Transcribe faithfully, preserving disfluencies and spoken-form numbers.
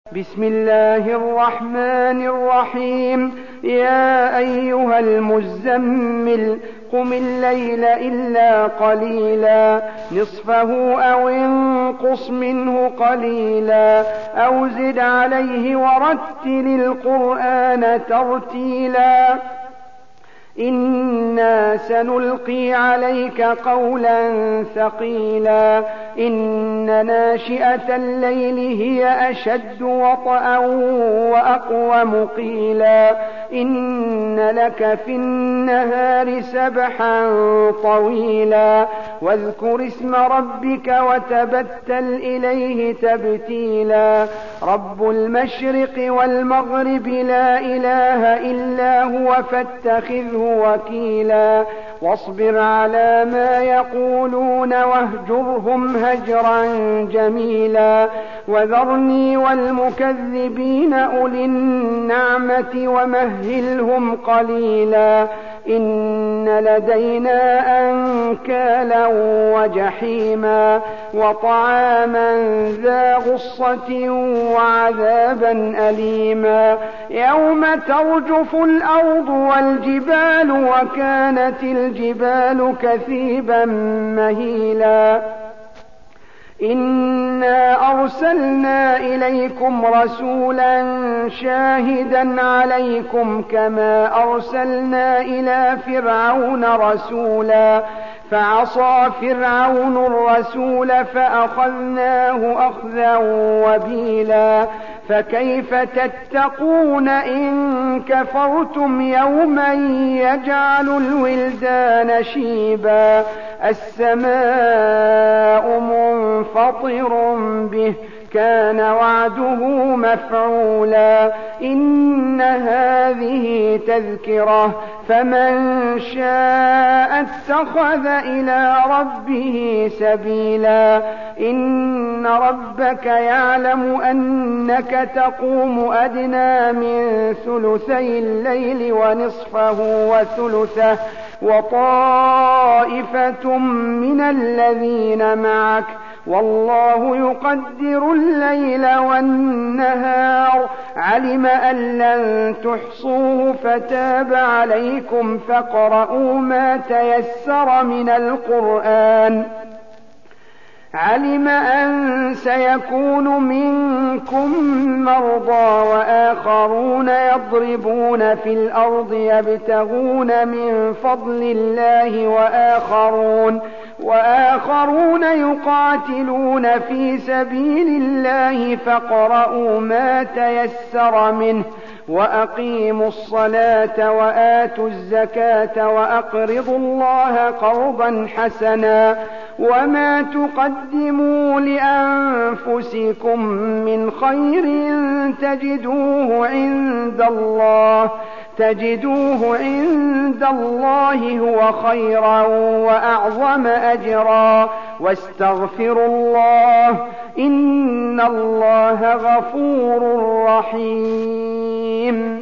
بسم الله الرحمن الرحيم. يا أيها المزمل قم الليل إلا قليلا نصفه أو انقص منه قليلا أو زد عليه ورتل القرآن ترتيلا إنا سنلقي عليك قولا ثقيلا إن ناشئة الليل هي أشد وطئا وأقوم قيلا إن لك في النهار سبحا طويلا واذكر اسم ربك وتبتل إليه تبتيلا رب المشرق والمغرب لا إله إلا هو فاتخذه وكيلا واصبر على ما يقولون واهجرهم هجرا جميلا وذرني والمكذبين أولي النعمة ومهلهم قليلا إن لدينا أنكالا وجحيما وطعاما ذا غصة وعذابا أليما يوم ترجف الأرض والجبال وكانت الجبال كثيبا مهيلا إنا أرسلنا إليكم رسولا شاهدا عليكم كما أرسلنا إلى فرعون رسولا فعصى فرعون الرسول فأخذناه أخذا وبيلا فكيف تتقون إن كفرتم يوما يجعل الولدان شيبا السماء منفطر به كان وعده مفعولا إن هذه تذكرة فمن شاء اتخذ إلى ربه سبيلا إن ربك يعلم أنك تقوم أدنى من ثلثي الليل ونصفه وثلثه وطائفة من الذين معك والله يقدر الليل والنهار علم أن لن تحصوه فتاب عليكم فاقرؤوا ما تيسر من القرآن علم أن سيكون منكم مرضى وآخرون يضربون في الأرض يبتغون من فضل الله وآخرون وآخرون يقاتلون في سبيل الله فاقرؤوا ما تيسر منه وأقيموا الصلاة وآتوا الزكاة وأقرضوا الله قرضا حسنا وما تقدموا لأنفسكم من خير تجدوه عند الله تجدوه عند الله هو خيرا وأعظم أجرا واستغفروا الله إن الله غفور رحيم.